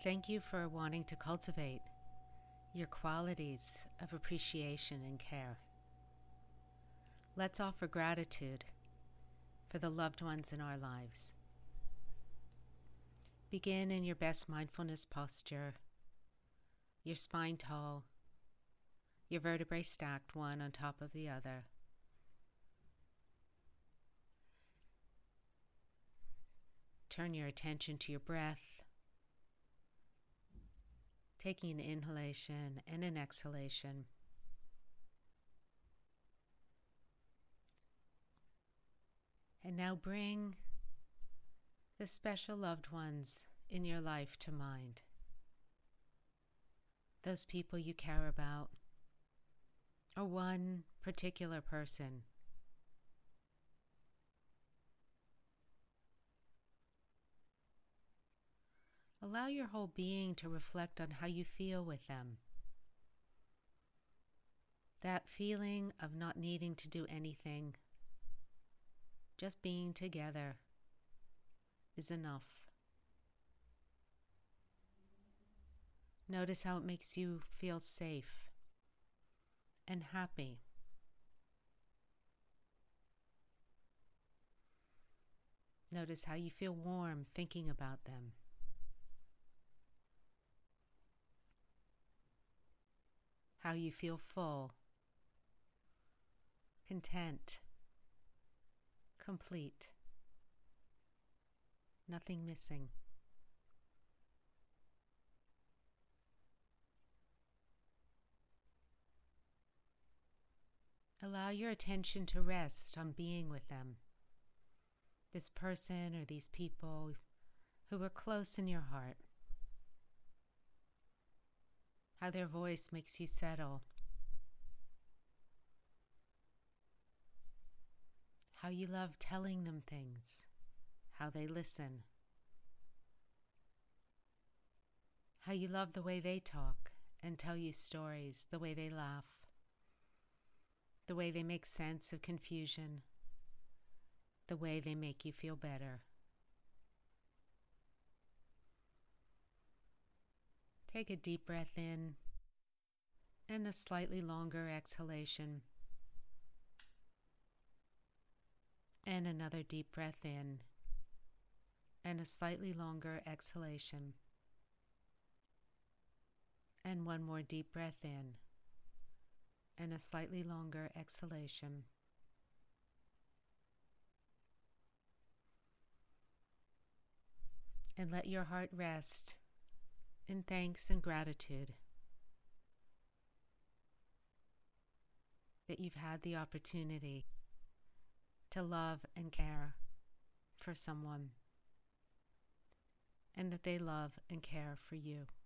Thank you for wanting to cultivate your qualities of appreciation and care. Let's offer gratitude for the loved ones in our lives. Begin in your best mindfulness posture, your spine tall, your vertebrae stacked one on top of the other. Turn your attention to your breath, taking an inhalation and an exhalation. And now bring the special loved ones in your life to mind. Those people you care about, or one particular person. Allow your whole being to reflect on how you feel with them. That feeling of not needing to do anything, just being together, is enough. Notice how it makes you feel safe and happy. Notice how you feel warm thinking about them. How you feel full, content, complete, nothing missing. Allow your attention to rest on being with them, this person or these people who are close in your heart. How their voice makes you settle. How you love telling them things. How they listen. How you love the way they talk and tell you stories, the way they laugh, the way they make sense of confusion, the way they make you feel better. Take a deep breath in and a slightly longer exhalation. And another deep breath in and a slightly longer exhalation. And one more deep breath in and a slightly longer exhalation. And let your heart rest in thanks and gratitude that you've had the opportunity to love and care for someone, and that they love and care for you.